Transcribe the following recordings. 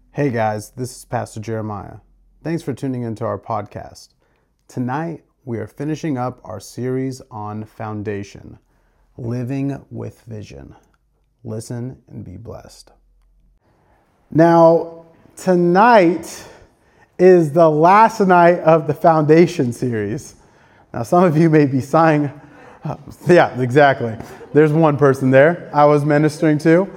Hey guys, this is Pastor Jeremiah. Thanks for tuning into our podcast. Tonight, we are finishing up our series on foundation, living with vision. Listen and be blessed. Now, tonight is the last night of the foundation series. Now, some of you may be sighing. Yeah, exactly. There's one person there I was ministering to.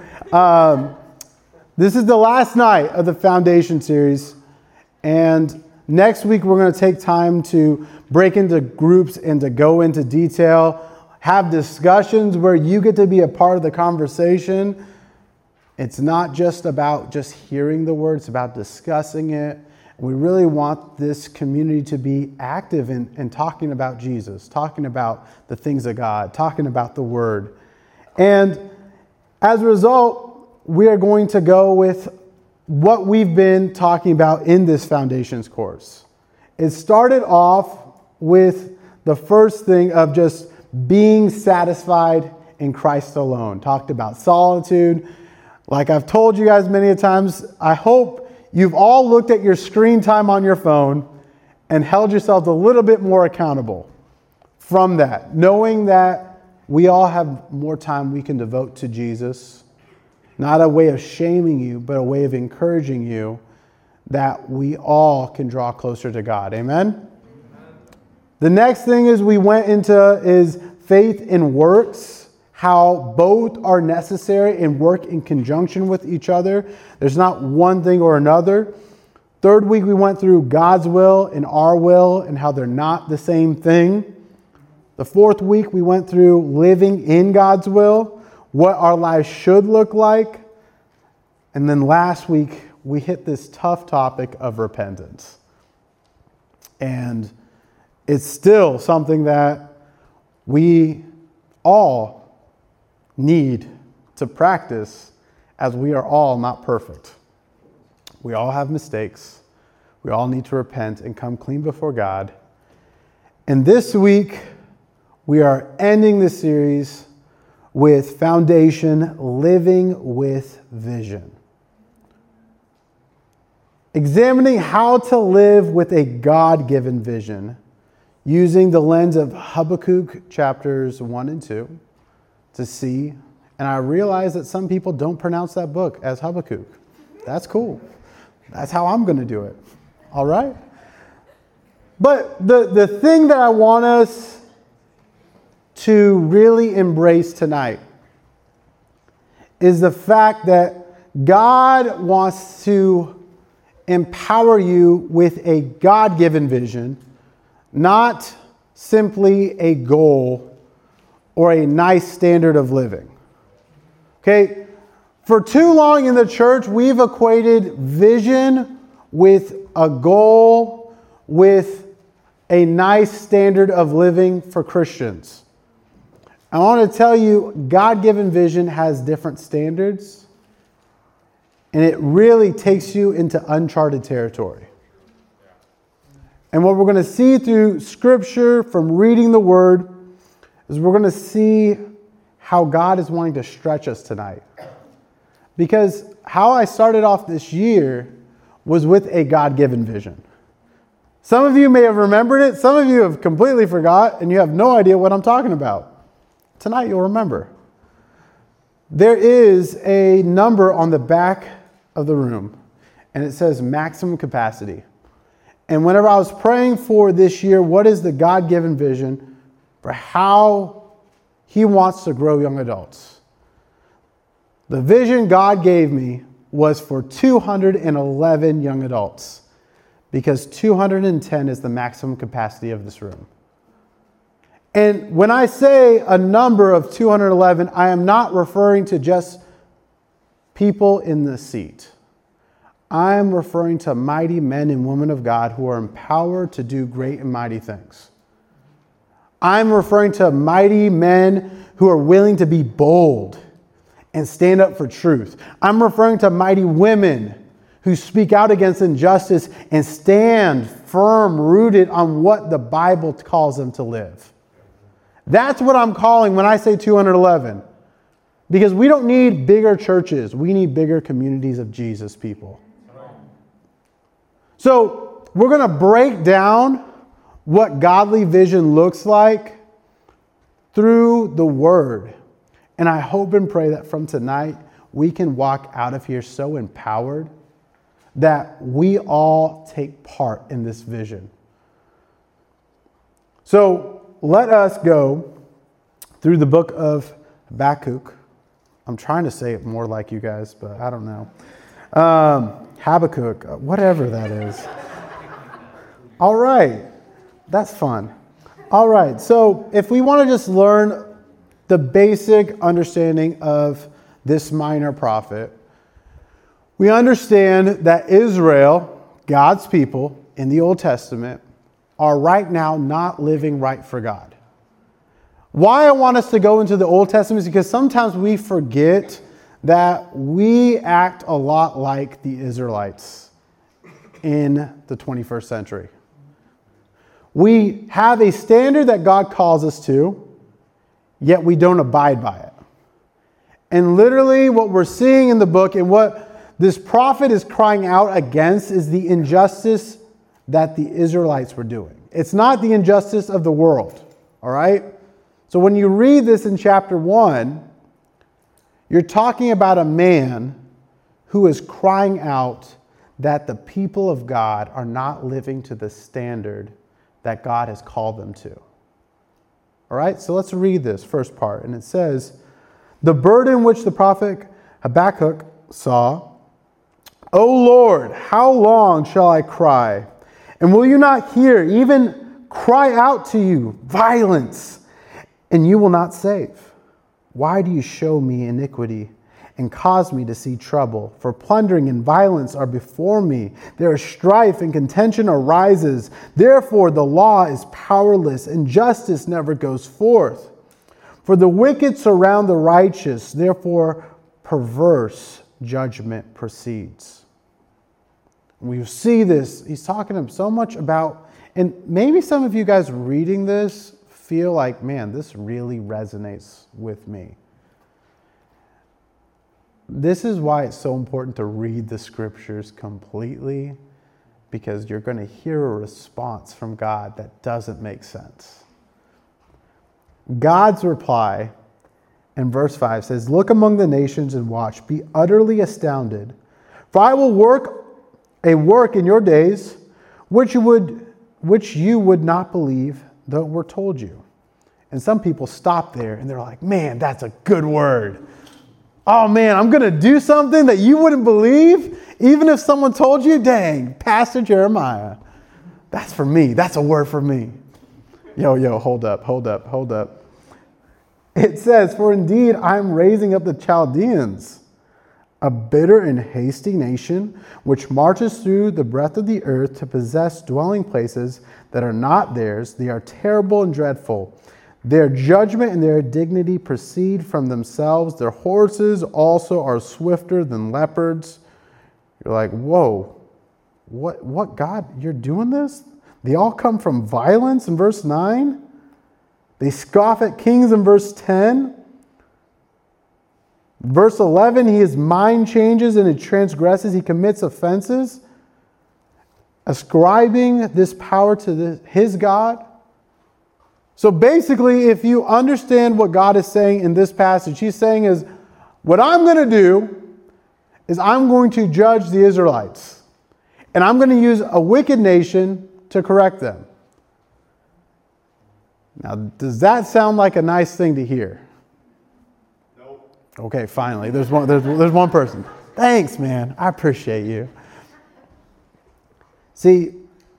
This is the last night of the foundation series. And next week, we're going to take time to break into groups and to go into detail, have discussions where you get to be a part of the conversation. It's not just about just hearing the word, it's about discussing it. We really want this community to be active in talking about Jesus, talking about the things of God, talking about the word. And as a result, we are going to go with what we've been talking about in this foundations course. It started off with the first thing of just being satisfied in Christ alone. Talked about solitude. Like I've told you guys many times, I hope you've all looked at your screen time on your phone and held yourselves a little bit more accountable from that, knowing that we all have more time we can devote to Jesus. Not a way of shaming you, but a way of encouraging you that we all can draw closer to God. Amen? Amen. The next thing we went into is faith in works, how both are necessary and work in conjunction with each other. There's not one thing or another. Third week, we went through God's will and our will and how they're not the same thing. The fourth week, we went through living in God's will, what our lives should look like. And then last week, we hit this tough topic of repentance. And it's still something that we all need to practice, as we are all not perfect. We all have mistakes. We all need to repent and come clean before God. And this week, we are ending the series with foundation, living with vision. Examining how to live with a God-given vision using the lens of Habakkuk chapters 1 and 2 to see. And I realize that some people don't pronounce that book as Habakkuk. That's cool. That's how I'm going to do it. All right? But the thing that I want us to really embrace tonight is the fact that God wants to empower you with a God-given vision, not simply a goal or a nice standard of living. Okay? For too long in the church, we've equated vision with a goal, with a nice standard of living for Christians. I want to tell you, God-given vision has different standards, and it really takes you into uncharted territory. And what we're going to see through Scripture, from reading the Word, is we're going to see how God is wanting to stretch us tonight. Because how I started off this year was with a God-given vision. Some of you may have remembered it. Some of you have completely forgot, and you have no idea what I'm talking about. Tonight you'll remember. There is a number on the back of the room, and it says maximum capacity. And whenever I was praying for this year, what is the God-given vision for how He wants to grow young adults? The vision God gave me was for 211 young adults, because 210 is the maximum capacity of this room. And when I say a number of 211, I am not referring to just people in the seat. I am referring to mighty men and women of God who are empowered to do great and mighty things. I'm referring to mighty men who are willing to be bold and stand up for truth. I'm referring to mighty women who speak out against injustice and stand firm, rooted on what the Bible calls them to live. That's what I'm calling when I say 211. Because we don't need bigger churches. We need bigger communities of Jesus people. So we're going to break down what godly vision looks like through the Word. And I hope and pray that from tonight, we can walk out of here so empowered that we all take part in this vision. So let us go through the book of Habakkuk. I'm trying to say it more like you guys, but I don't know. Habakkuk, whatever that is. All right. That's fun. All right. So if we want to just learn the basic understanding of this minor prophet, we understand that Israel, God's people in the Old Testament, are right now not living right for God. Why I want us to go into the Old Testament is because sometimes we forget that we act a lot like the Israelites in the 21st century. We have a standard that God calls us to, yet we don't abide by it. And literally what we're seeing in the book and what this prophet is crying out against is the injustice that the Israelites were doing. It's not the injustice of the world, all right? So when you read this in chapter 1, you're talking about a man who is crying out that the people of God are not living to the standard that God has called them to. All right, so let's read this first part. And it says, the burden which the prophet Habakkuk saw, O Lord, how long shall I cry? And will you not hear, even cry out to you, violence, and you will not save? Why do you show me iniquity and cause me to see trouble? For plundering and violence are before me. There is strife and contention arises. Therefore the law is powerless and justice never goes forth. For the wicked surround the righteous. Therefore perverse judgment proceeds. We see this. He's talking so much about, and maybe some of you guys reading this feel like, man, this really resonates with me. This is why it's so important to read the scriptures completely, because you're going to hear a response from God that doesn't make sense. God's reply in verse 5 says, look among the nations and watch, be utterly astounded, for I will work a work in your days which you would not believe, though it were told you. And some people stop there and they're like, man, that's a good word. Oh man, I'm going to do something that you wouldn't believe, even if someone told you. Dang, Pastor Jeremiah, that's for me. That's a word for me. Yo, hold up. It says, for indeed I'm raising up the Chaldeans, a bitter and hasty nation, which marches through the breadth of the earth to possess dwelling places that are not theirs. They are terrible and dreadful. Their judgment and their dignity proceed from themselves. Their horses also are swifter than leopards. You're like, whoa, what God, you're doing this? They all come from violence in verse 9. They scoff at kings in verse 10. Verse 11, his mind changes and it transgresses. He commits offenses, ascribing this power to his God. So basically, if you understand what God is saying in this passage, he's saying is, what I'm going to do is I'm going to judge the Israelites. And I'm going to use a wicked nation to correct them. Now, does that sound like a nice thing to hear? Nope. Okay, finally. There's one person. Thanks, man. I appreciate you. See,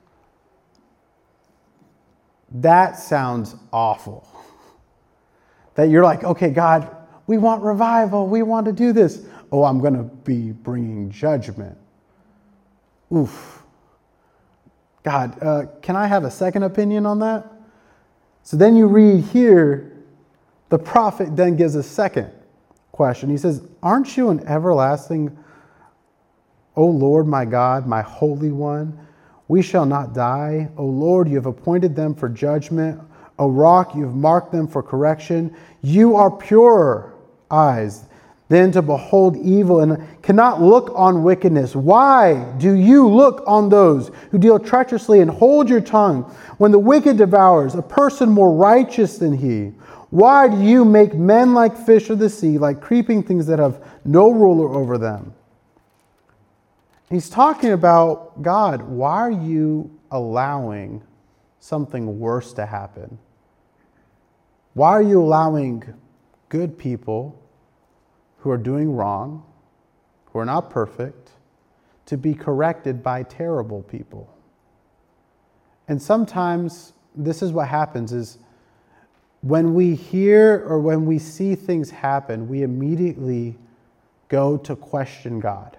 that sounds awful. That you're like, okay, God, we want revival. We want to do this. Oh, I'm going to be bringing judgment. Oof. God, can I have a second opinion on that? So then you read here, the prophet then gives a second question. He says, aren't you an everlasting, O Lord, my God, my Holy One? We shall not die. O Lord, you have appointed them for judgment. O rock, you have marked them for correction. You are purer eyes than to behold evil, and cannot look on wickedness. Why do you look on those who deal treacherously and hold your tongue when the wicked devours a person more righteous than he? Why do you make men like fish of the sea, like creeping things that have no ruler over them? He's talking about, God, why are you allowing something worse to happen? Why are you allowing good people who are doing wrong, who are not perfect, to be corrected by terrible people? And sometimes this is what happens is when we hear or when we see things happen, we immediately go to question God.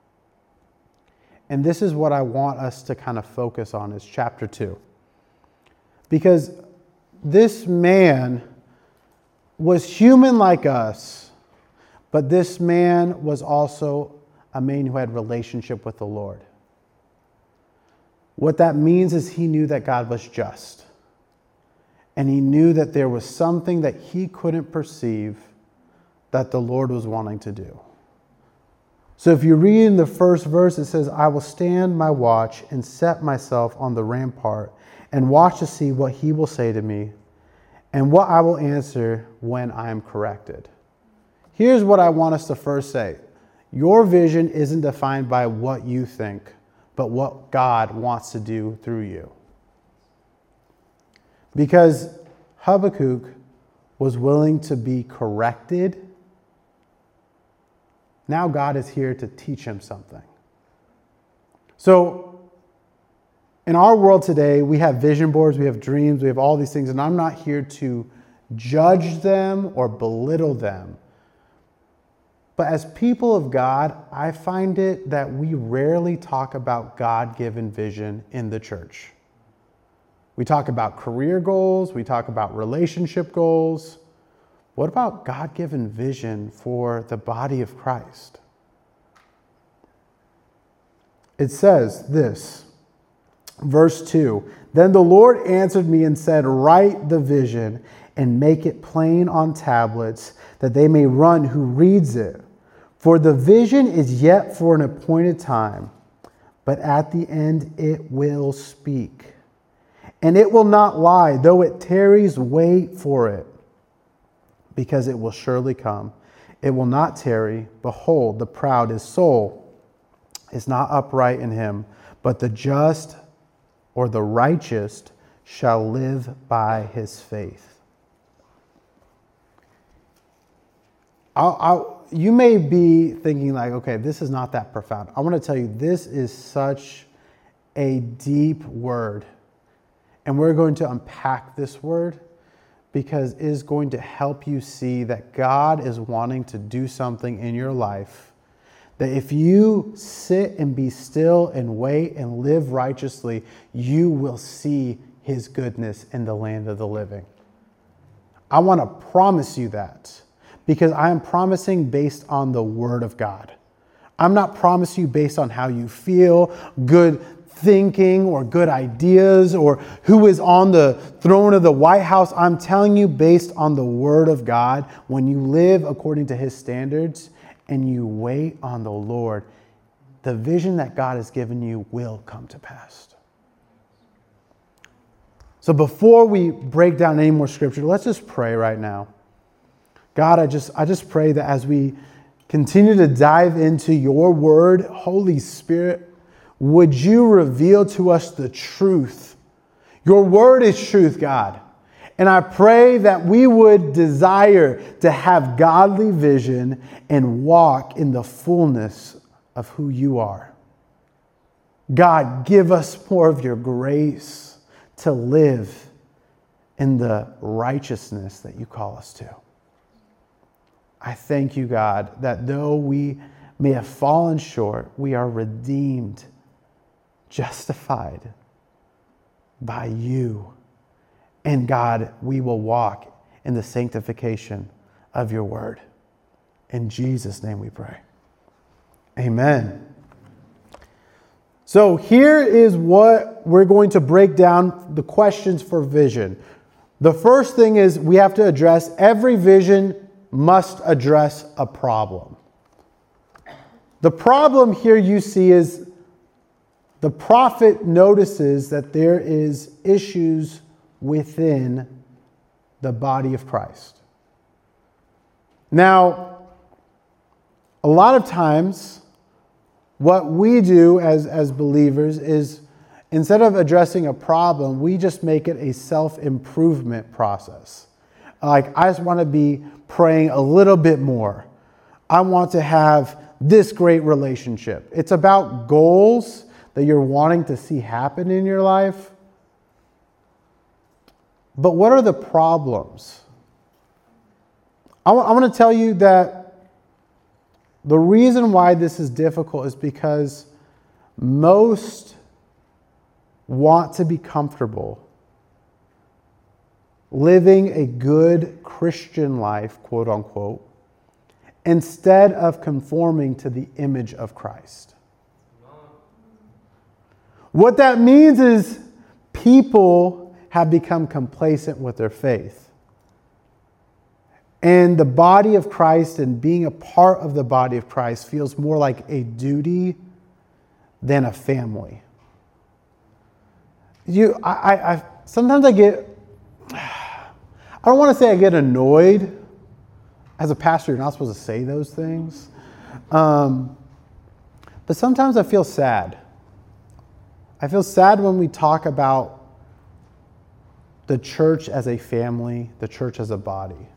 And this is what I want us to kind of focus on is chapter 2. Because this man was human like us, but this man was also a man who had relationship with the Lord. What that means is he knew that God was just. And he knew that there was something that he couldn't perceive that the Lord was wanting to do. So if you read in the first verse, it says, I will stand my watch and set myself on the rampart and watch to see what he will say to me and what I will answer when I am corrected. Here's what I want us to first say. Your vision isn't defined by what you think, but what God wants to do through you. Because Habakkuk was willing to be corrected, now God is here to teach him something. So, in our world today, we have vision boards, we have dreams, we have all these things, and I'm not here to judge them or belittle them. But as people of God, I find it that we rarely talk about God-given vision in the church. We talk about career goals, we talk about relationship goals. What about God-given vision for the body of Christ? It says this, verse 2, Then the Lord answered me and said, Write the vision and make it plain on tablets, that they may run who reads it. For the vision is yet for an appointed time, but at the end it will speak. And it will not lie, though it tarries, wait for it, because it will surely come. It will not tarry. Behold, the proud, his soul is not upright in him, but the just or the righteous shall live by his faith. You may be thinking like, okay, this is not that profound. I want to tell you, this is such a deep word. And we're going to unpack this word because it is going to help you see that God is wanting to do something in your life. That if you sit and be still and wait and live righteously, you will see his goodness in the land of the living. I want to promise you that. Because I am promising based on the word of God. I'm not promising you based on how you feel, good thinking or good ideas, or who is on the throne of the White House. I'm telling you based on the word of God. When you live according to his standards and you wait on the Lord, the vision that God has given you will come to pass. So before we break down any more scripture, let's just pray right now. God, I just pray that as we continue to dive into your word, Holy Spirit, would you reveal to us the truth? Your word is truth, God. And I pray that we would desire to have godly vision and walk in the fullness of who you are. God, give us more of your grace to live in the righteousness that you call us to. I thank you, God, that though we may have fallen short, we are redeemed, justified by you. And God, we will walk in the sanctification of your word. In Jesus' name we pray. Amen. So here is what we're going to break down the questions for vision. The first thing is we have to address every vision must address a problem. The problem here you see is the prophet notices that there is issues within the body of Christ. Now, a lot of times, what we do as believers is instead of addressing a problem, we just make it a self-improvement process. Like, I just want to be praying a little bit more. I want to have this great relationship. It's about goals that you're wanting to see happen in your life. But what are the problems? I want to tell you that the reason why this is difficult is because most want to be comfortable living a good Christian life, quote unquote, instead of conforming to the image of Christ. What that means is people have become complacent with their faith. And the body of Christ and being a part of the body of Christ feels more like a duty than a family. Sometimes I don't want to say I get annoyed. As a pastor, you're not supposed to say those things. But sometimes I feel sad. I feel sad when we talk about the church as a family, the church as a body.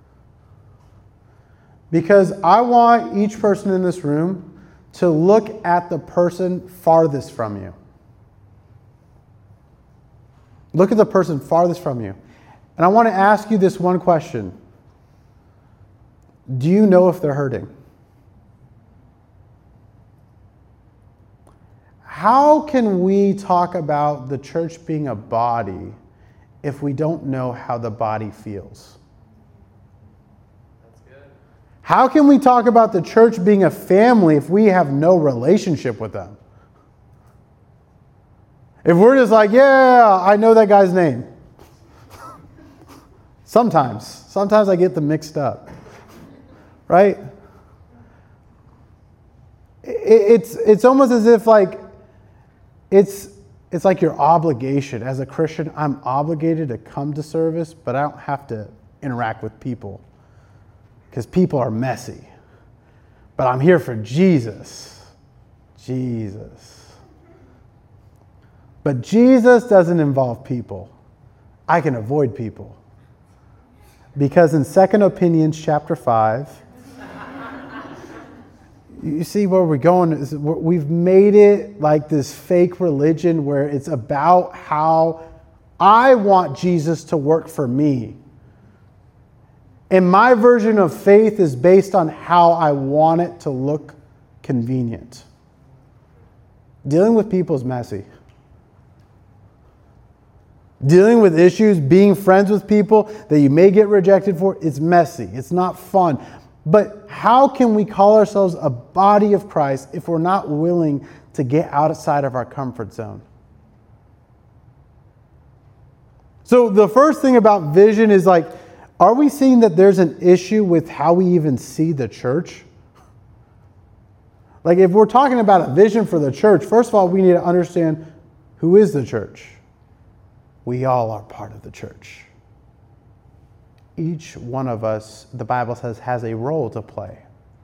Because I want each person in this room to look at the person farthest from you. Look at the person farthest from you. And I want to ask you this one question. Do you know if they're hurting? How can we talk about the church being a body if we don't know how the body feels? That's good. How can we talk about the church being a family if we have no relationship with them? If we're just like, yeah, I know that guy's name. Sometimes I get them mixed up. Right? It's almost as if like it's like your obligation. As a Christian, I'm obligated to come to service, but I don't have to interact with people because people are messy. But I'm here for Jesus. Jesus. But Jesus doesn't involve people. I can avoid people. Because in 2 Opinions chapter 5, you see where we're going. We've made it like this fake religion where it's about how I want Jesus to work for me. And my version of faith is based on how I want it to look convenient. Dealing with people is messy. Dealing with issues, being friends with people that you may get rejected for, it's messy. It's not fun. But how can we call ourselves a body of Christ if we're not willing to get outside of our comfort zone? So the first thing about vision is like, are we seeing that there's an issue with how we even see the church? Like if we're talking about a vision for the church, first of all, we need to understand who is the church. We all are part of the church. Each one of us, the Bible says, has a role to play.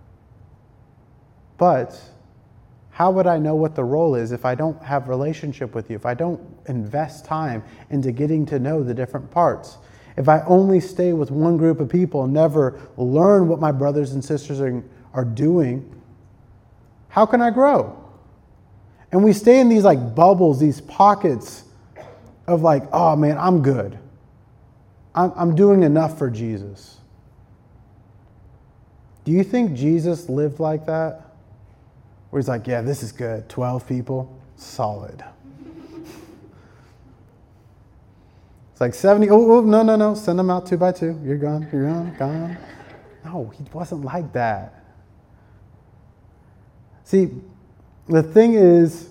But how would I know what the role is if I don't have a relationship with you, if I don't invest time into getting to know the different parts? If I only stay with one group of people and never learn what my brothers and sisters are doing, how can I grow? And we stay in these like bubbles, these pockets of like, oh man, I'm good. I'm doing enough for Jesus. Do you think Jesus lived like that? Where he's like, yeah, this is good. 12 people, solid. It's like 70, no. Send them out 2 by 2. You're gone. No, he wasn't like that. See, the thing is,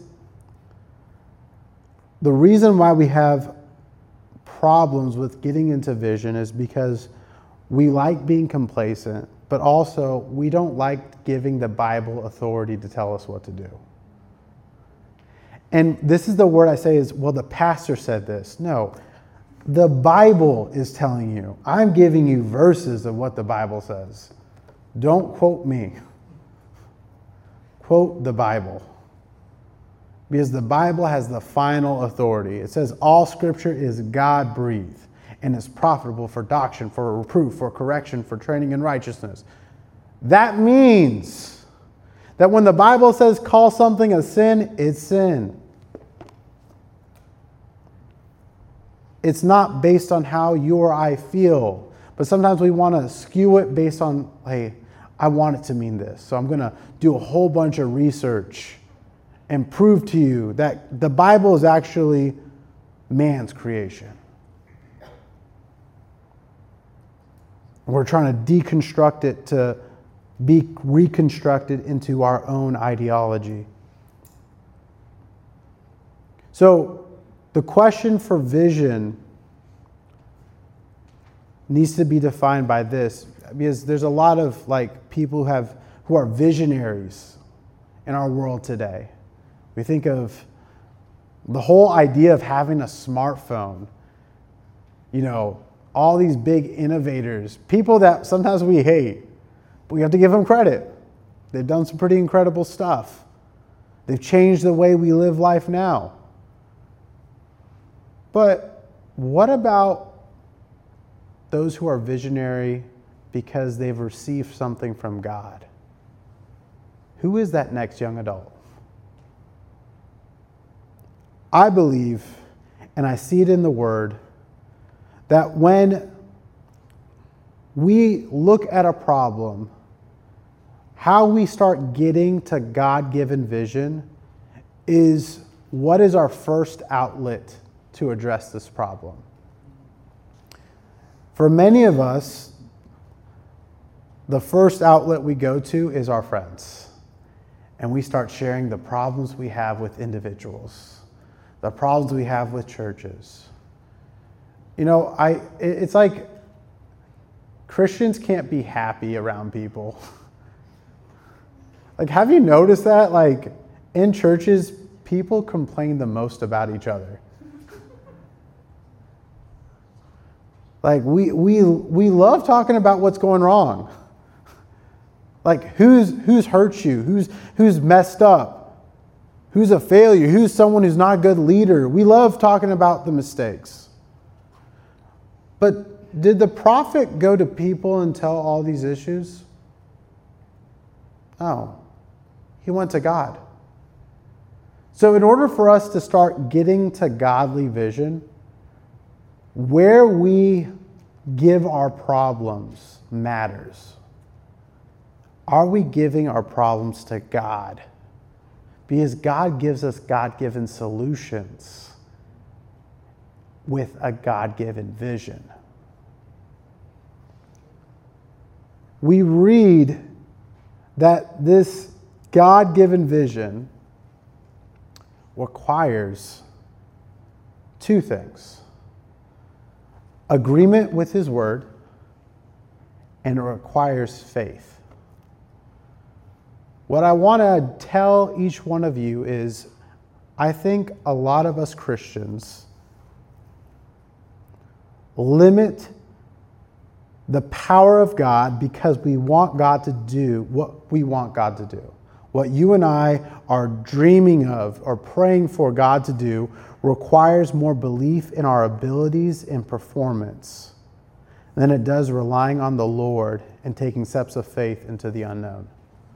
the reason why we have problems with getting into vision is because we like being complacent, but also we don't like giving the Bible authority to tell us what to do. And this is the word I say is, well, the pastor said this. No, the Bible is telling you. I'm giving you verses of what the Bible says. Don't quote me. Quote the Bible. Because the Bible has the final authority. It says all Scripture is God-breathed and is profitable for doctrine, for reproof, for correction, for training in righteousness. That means that when the Bible says call something a sin, it's sin. It's not based on how you or I feel. But sometimes we want to skew it based on, hey, I want it to mean this. So I'm going to do a whole bunch of research and prove to you that the Bible is actually man's creation. We're trying to deconstruct it to be reconstructed into our own ideology. So the question for vision needs to be defined by this, because there's a lot of people who are visionaries in our world today. We think of the whole idea of having a smartphone, all these big innovators, people that sometimes we hate, but we have to give them credit. They've done some pretty incredible stuff. They've changed the way we live life now. But what about those who are visionary because they've received something from God? Who is that next young adult? I believe, and I see it in the Word, that when we look at a problem, how we start getting to God-given vision is what is our first outlet to address this problem. For many of us, the first outlet we go to is our friends. And we start sharing the problems we have with individuals, the problems we have with churches. It's like Christians can't be happy around people. Have you noticed that? In churches, people complain the most about each other. We love talking about what's going wrong. Who's hurt you? Who's messed up? Who's a failure? Who's someone who's not a good leader? We love talking about the mistakes. But did the prophet go to people and tell all these issues? No. He went to God. So in order for us to start getting to godly vision, where we give our problems matters. Are we giving our problems to God? Because God gives us God-given solutions with a God-given vision. We read that this God-given vision requires two things: agreement with His Word, and it requires faith. What I want to tell each one of you is, I think a lot of us Christians limit the power of God because we want God to do what we want God to do. What you and I are dreaming of or praying for God to do requires more belief in our abilities and performance than it does relying on the Lord and taking steps of faith into the unknown.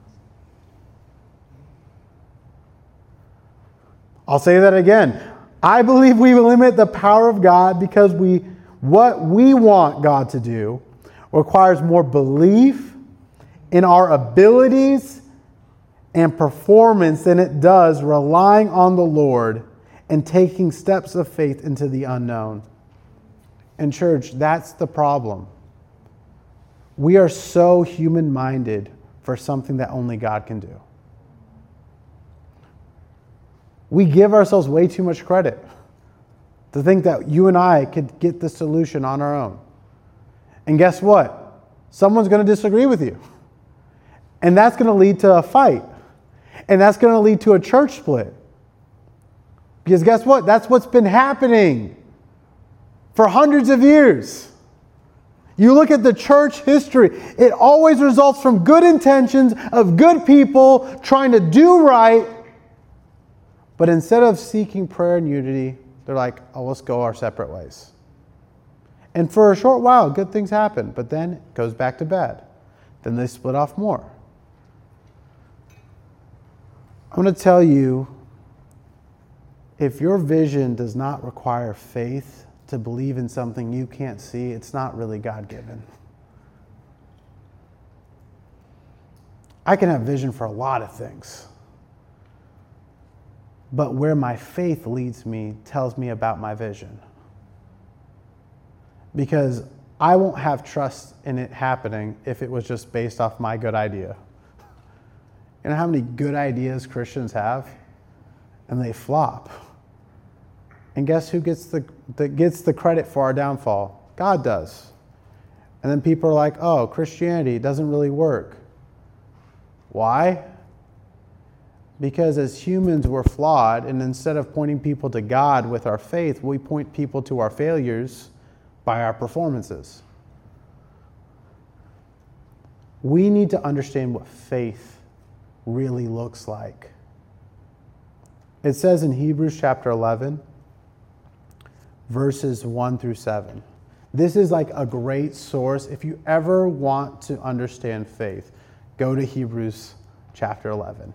I'll say that again. I believe we limit the power of God because what we want God to do requires more belief in our abilities and performance than it does relying on the Lord and taking steps of faith into the unknown. And church, that's the problem. We are so human-minded for something that only God can do. We give ourselves way too much credit to think that you and I could get the solution on our own. And guess what? someone's going to disagree with you. And that's going to lead to a fight. And that's going to lead to a church split. Because guess what? That's what's been happening for hundreds of years. You look at the church history, it always results from good intentions of good people trying to do right. But instead of seeking prayer and unity, they're like, oh, let's go our separate ways. And for a short while, good things happen, but then it goes back to bad. Then they split off more. I'm going to tell you, if your vision does not require faith to believe in something you can't see, it's not really God-given. I can have vision for a lot of things. But where my faith leads me tells me about my vision. Because I won't have trust in it happening if it was just based off my good idea. You know how many good ideas Christians have? And they flop. And guess who gets the credit for our downfall? God does. And then people are like, oh, Christianity doesn't really work. Why? Because as humans, we're flawed, and instead of pointing people to God with our faith, we point people to our failures by our performances. We need to understand what faith really looks like. It says in Hebrews chapter 11, verses 1 through 7. This is like a great source. If you ever want to understand faith, go to Hebrews chapter 11.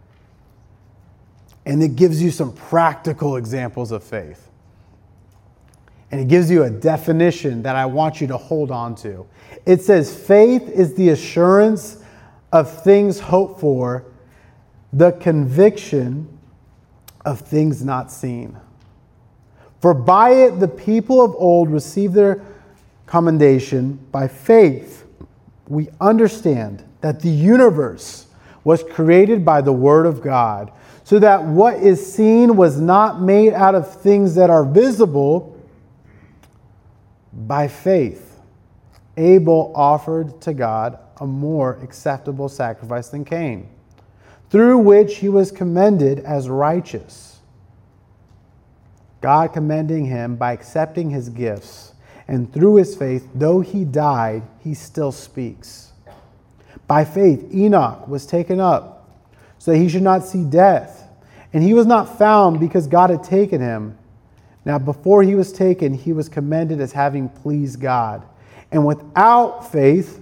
And it gives you some practical examples of faith. And it gives you a definition that I want you to hold on to. It says, faith is the assurance of things hoped for, the conviction of things not seen. For by it the people of old received their commendation. By faith we understand that the universe was created by the word of God, so that what is seen was not made out of things that are visible. By faith Abel offered to God a more acceptable sacrifice than Cain, through which he was commended as righteous, God commending him by accepting his gifts. And through his faith, though he died, he still speaks. By faith, Enoch was taken up, so that he should not see death. And he was not found because God had taken him. Now, before he was taken, he was commended as having pleased God. And without faith,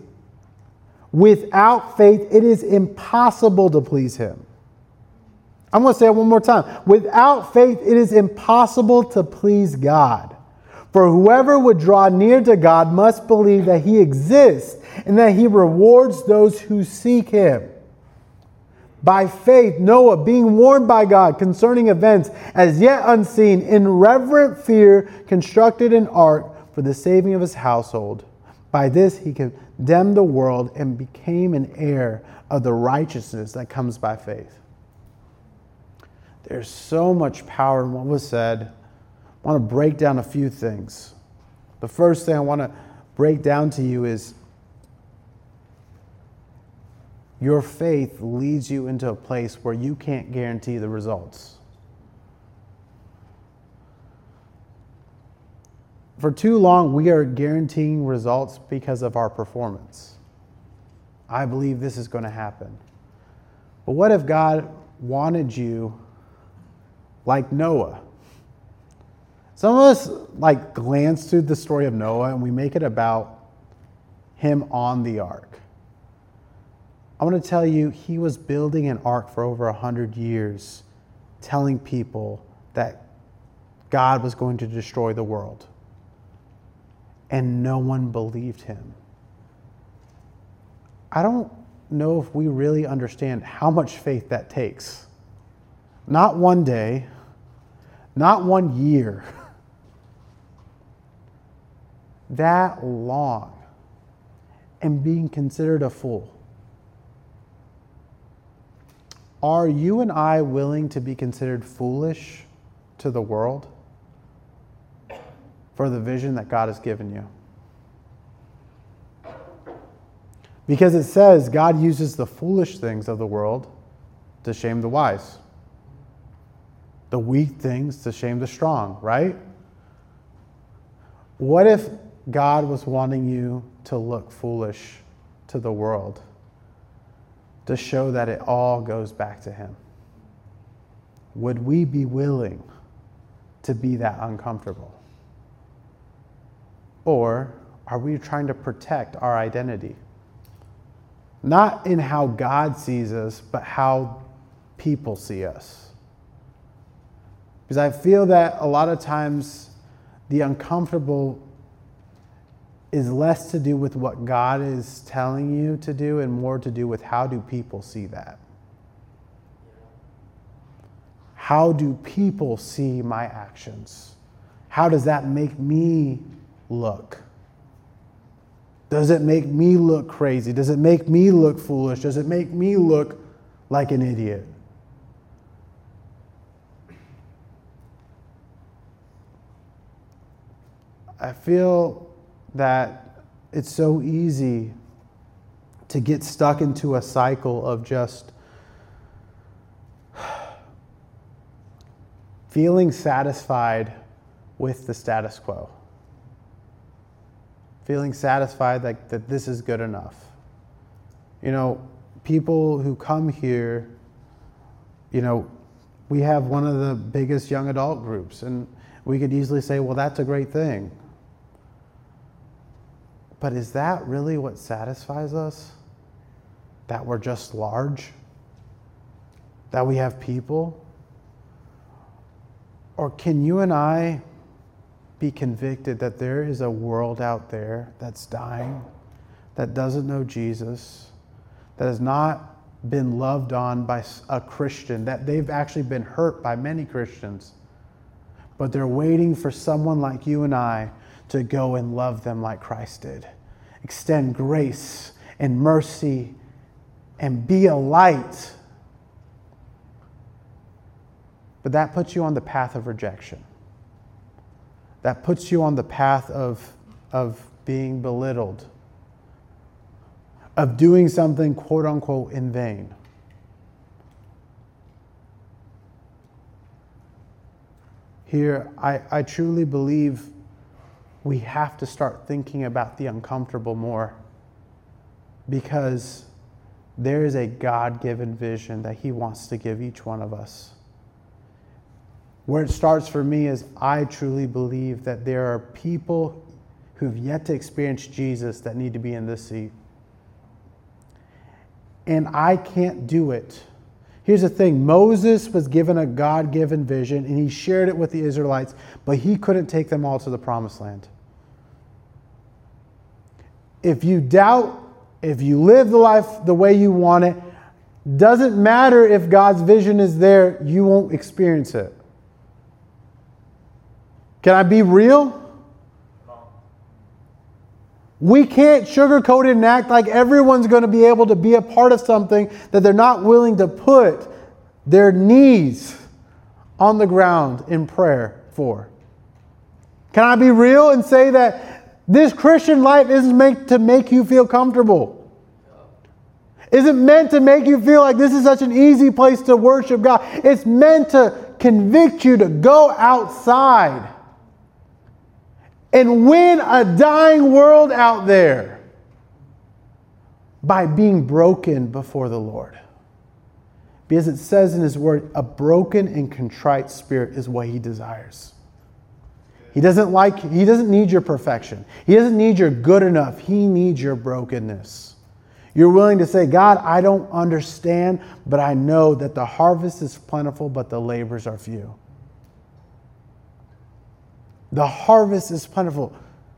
it is impossible to please him. I'm going to say it one more time. Without faith, it is impossible to please God. For whoever would draw near to God must believe that he exists and that he rewards those who seek him. By faith, Noah, being warned by God concerning events as yet unseen, in reverent fear constructed an ark for the saving of his household. By this he condemned the world and became an heir of the righteousness that comes by faith. There's so much power in what was said. I want to break down a few things. The first thing I want to break down to you is your faith leads you into a place where you can't guarantee the results. For too long, we are guaranteeing results because of our performance. I believe this is going to happen. But what if God wanted you like Noah? Some of us glance through the story of Noah and we make it about him on the ark. I want to tell you, he was building an ark for over 100 years, telling people that God was going to destroy the world. And no one believed him. I don't know if we really understand how much faith that takes. Not one day, not 1 year. That long. And being considered a fool. Are you and I willing to be considered foolish to the world for the vision that God has given you? Because it says God uses the foolish things of the world to shame the wise, the weak things to shame the strong, right? What if God was wanting you to look foolish to the world to show that it all goes back to Him? Would we be willing to be that uncomfortable? Or are we trying to protect our identity? Not in how God sees us, but how people see us. Because I feel that a lot of times the uncomfortable is less to do with what God is telling you to do and more to do with how do people see that. How do people see my actions? How does that make me look? Does it make me look crazy? Does it make me look foolish? Does it make me look like an idiot? I feel that it's so easy to get stuck into a cycle of just feeling satisfied with the status quo. Feeling satisfied that this is good enough. You know, people who come here, you know, we have one of the biggest young adult groups, and we could easily say, well, that's a great thing. But is that really what satisfies us? That we're just large? That we have people? Or can you and I be convicted that there is a world out there that's dying, that doesn't know Jesus, that has not been loved on by a Christian, that they've actually been hurt by many Christians, but they're waiting for someone like you and I to go and love them like Christ did. Extend grace and mercy and be a light. But that puts you on the path of rejection. That puts you on the path of being belittled, of doing something quote unquote in vain. Here, I truly believe we have to start thinking about the uncomfortable more, because there is a God-given vision that He wants to give each one of us. Where it starts for me is I truly believe that there are people who've yet to experience Jesus that need to be in this seat. And I can't do it. Here's the thing. Moses was given a God-given vision and he shared it with the Israelites, but he couldn't take them all to the promised land. If you doubt, if you live the life the way you want it, doesn't matter if God's vision is there, you won't experience it. Can I be real? We can't sugarcoat it and act like everyone's going to be able to be a part of something that they're not willing to put their knees on the ground in prayer for. Can I be real and say that this Christian life isn't meant to make you feel comfortable? Isn't meant to make you feel like this is such an easy place to worship God. It's meant to convict you to go outside and win a dying world out there by being broken before the Lord. Because it says in His Word, a broken and contrite spirit is what He desires. He doesn't need your perfection. He doesn't need your good enough. He needs your brokenness. You're willing to say, God, I don't understand, but I know that the harvest is plentiful, but the labors are few. The harvest is plentiful.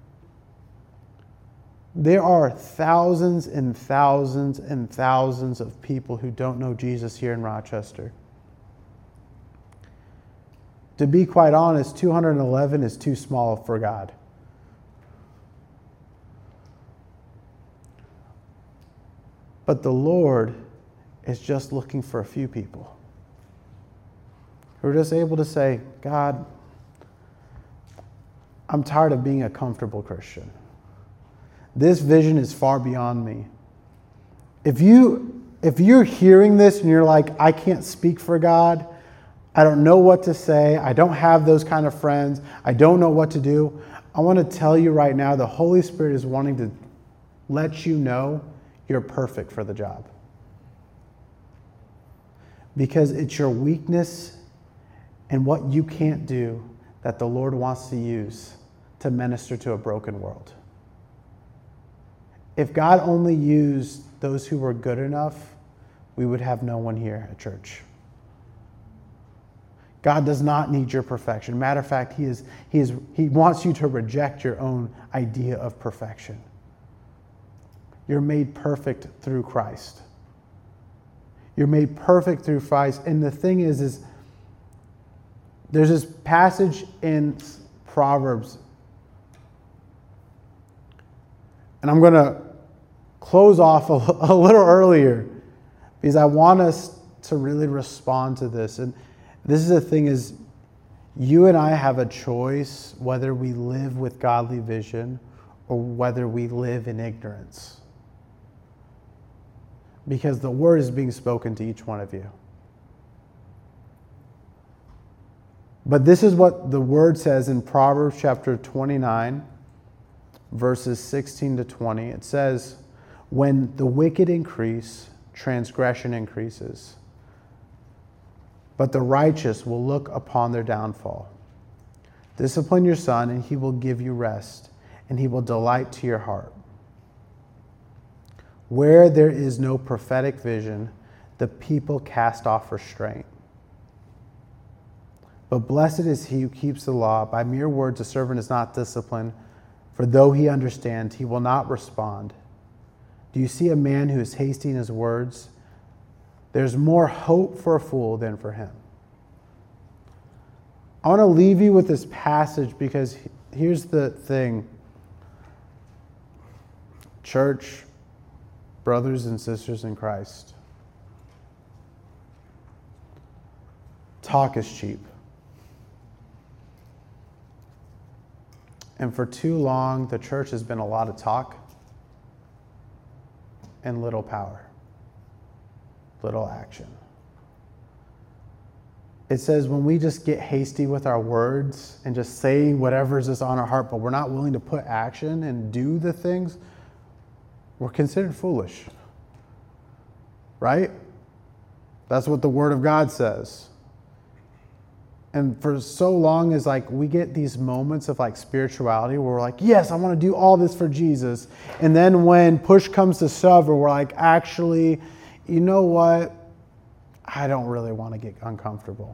There are thousands and thousands and thousands of people who don't know Jesus here in Rochester. To be quite honest, 211 is too small for God. But the Lord is just looking for a few people who are just able to say, God, I'm tired of being a comfortable Christian. This vision is far beyond me. If you're hearing this and you're like, I can't speak for God, I don't know what to say, I don't have those kind of friends, I don't know what to do, I want to tell you right now, the Holy Spirit is wanting to let you know you're perfect for the job. Because it's your weakness and what you can't do that the Lord wants to use to minister to a broken world. If God only used those who were good enough, we would have no one here at church. God does not need your perfection. Matter of fact, He wants you to reject your own idea of perfection. You're made perfect through Christ. You're made perfect through Christ. And the thing is there's this passage in Proverbs, and I'm going to close off a little earlier because I want us to really respond to this. And this is the thing is, you and I have a choice whether we live with godly vision or whether we live in ignorance. Because the word is being spoken to each one of you. But this is what the word says in Proverbs chapter 29, verses 16 to 20. It says, when the wicked increase, transgression increases. But the righteous will look upon their downfall. Discipline your son, and he will give you rest, and he will delight to your heart. Where there is no prophetic vision, the people cast off restraint. But blessed is he who keeps the law. By mere words a servant is not disciplined, for though he understands, he will not respond. Do you see a man who is hasty in his words? There's more hope for a fool than for him. I want to leave you with this passage because here's the thing. Church, brothers and sisters in Christ, talk is cheap. And for too long, the church has been a lot of talk and little power, little action. It says when we just get hasty with our words and just say whatever is just on our heart, but we're not willing to put action and do the things, we're considered foolish. Right? That's what the Word of God says. And for so long as like we get these moments of like spirituality where we're like, yes, I want to do all this for Jesus. And then when push comes to shove, we're like, actually, you know what? I don't really want to get uncomfortable.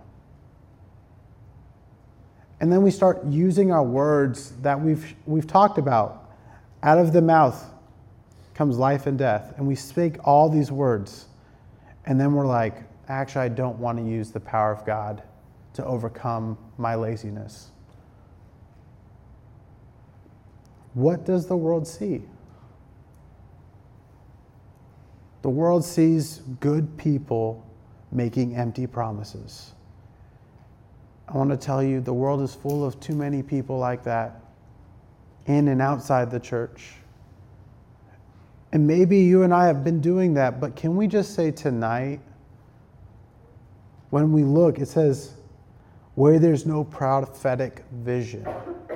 And then we start using our words that we've talked about. Out of the mouth comes life and death. And we speak all these words. And then we're like, actually, I don't want to use the power of God to overcome my laziness. What does the world see? The world sees good people making empty promises. I want to tell you, the world is full of too many people like that, in and outside the church. And maybe you and I have been doing that, but can we just say tonight, when we look, it says, where there's no prophetic vision,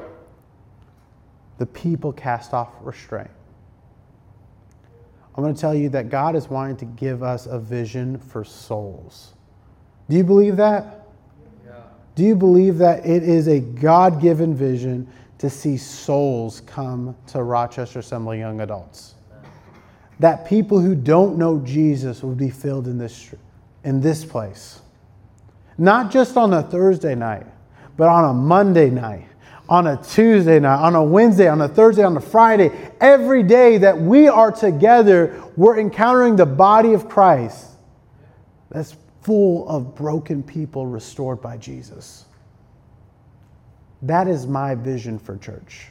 the people cast off restraint. I'm going to tell you that God is wanting to give us a vision for souls. Do you believe that? Yeah. Do you believe that it is a God-given vision to see souls come to Rochester Assembly Young Adults? That people who don't know Jesus will be filled in this place. Not just on a Thursday night, but on a Monday night, on a Tuesday night, on a Wednesday, on a Thursday, on a Friday. Every day that we are together, we're encountering the body of Christ that's full of broken people restored by Jesus. That is my vision for church.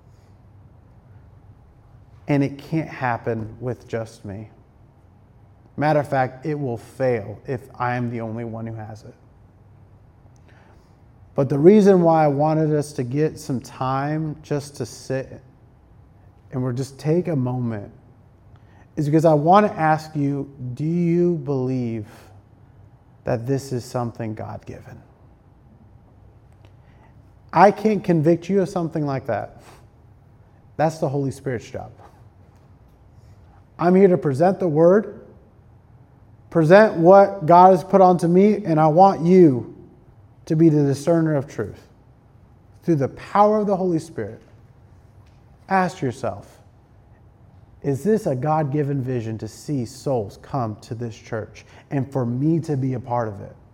And it can't happen with just me. Matter of fact, it will fail if I am the only one who has it. But the reason why I wanted us to get some time just to sit and we'll just take a moment is because I want to ask you, do you believe that this is something God-given? I can't convict you of something like that. That's the Holy Spirit's job. I'm here to present the word, present what God has put onto me, and I want you to be the discerner of truth. Through the power of the Holy Spirit, ask yourself, is this a God-given vision to see souls come to this church and for me to be a part of it?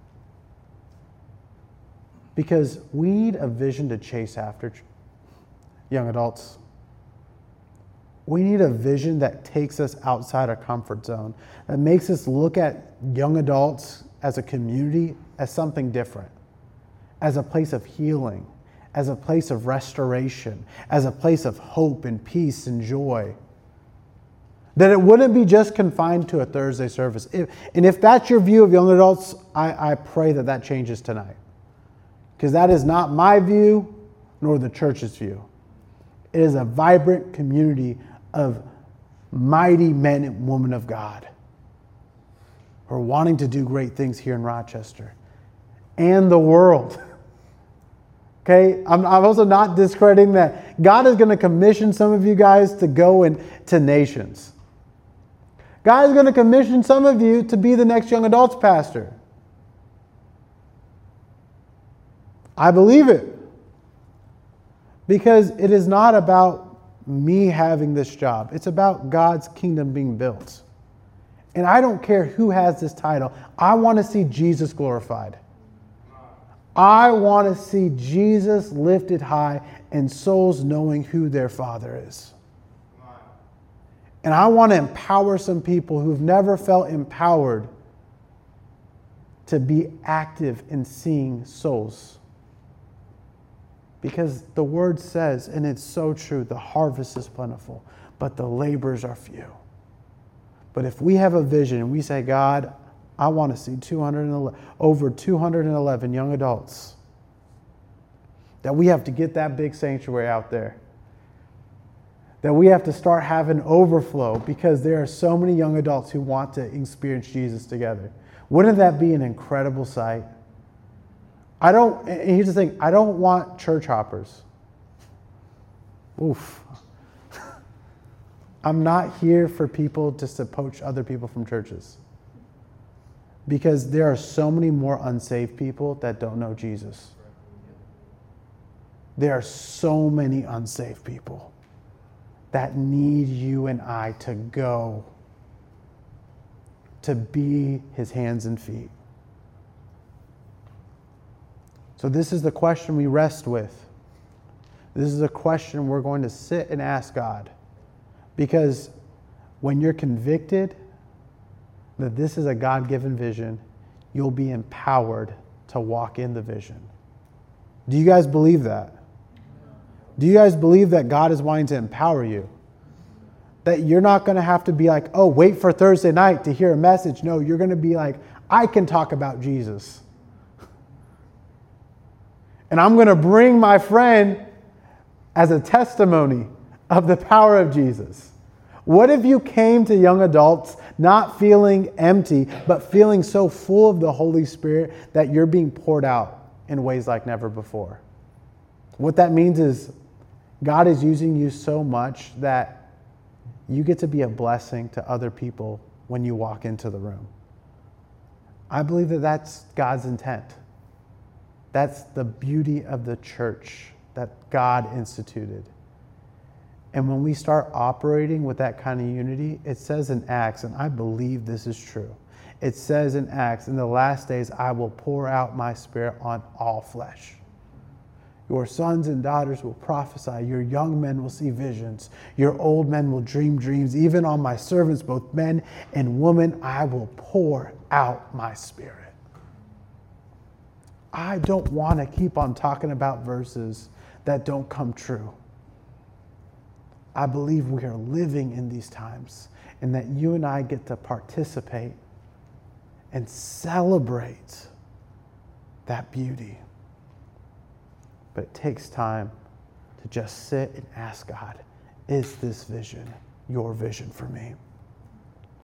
Because we need a vision to chase after, young adults. We need a vision that takes us outside our comfort zone, that makes us look at young adults as a community as something different, as a place of healing, as a place of restoration, as a place of hope and peace and joy. That it wouldn't be just confined to a Thursday service. If that's your view of young adults, I pray that changes tonight. Because that is not my view, nor the church's view. It is a vibrant community of mighty men and women of God who are wanting to do great things here in Rochester and the world. Okay, I'm also not discrediting that God is going to commission some of you guys to go into nations. God is going to commission some of you to be the next young adults pastor. I believe it. Because it is not about me having this job. It's about God's kingdom being built. And I don't care who has this title. I want to see Jesus glorified. I want to see Jesus lifted high and souls knowing who their Father is. And I want to empower some people who've never felt empowered to be active in seeing souls. Because the word says, and it's so true, the harvest is plentiful, but the laborers are few. But if we have a vision and we say, God, I want to see over 211 young adults, that we have to get that big sanctuary out there. That we have to start having overflow because there are so many young adults who want to experience Jesus together. Wouldn't that be an incredible sight? And here's the thing, I don't want church hoppers. Oof. I'm not here for people just to poach other people from churches. Because there are so many more unsaved people that don't know Jesus. There are so many unsaved people that need you and I to go, to be his hands and feet. So this is the question we rest with. This is a question we're going to sit and ask God. Because when you're convicted that this is a God-given vision, you'll be empowered to walk in the vision. Do you guys believe that? Do you guys believe that God is wanting to empower you? That you're not going to have to be like, oh, wait for Thursday night to hear a message. No, you're going to be like, I can talk about Jesus. And I'm going to bring my friend as a testimony of the power of Jesus. What if you came to young adults not feeling empty, but feeling so full of the Holy Spirit that you're being poured out in ways like never before? What that means is God is using you so much that you get to be a blessing to other people when you walk into the room. I believe that that's God's intent. That's the beauty of the church that God instituted. And when we start operating with that kind of unity, it says in Acts, and I believe this is true. It says in Acts, in the last days, I will pour out my Spirit on all flesh. Your sons and daughters will prophesy. Your young men will see visions. Your old men will dream dreams. Even on my servants, both men and women, I will pour out my Spirit. I don't want to keep on talking about verses that don't come true. I believe we are living in these times and that you and I get to participate and celebrate that beauty. But it takes time to just sit and ask God, is this vision your vision for me?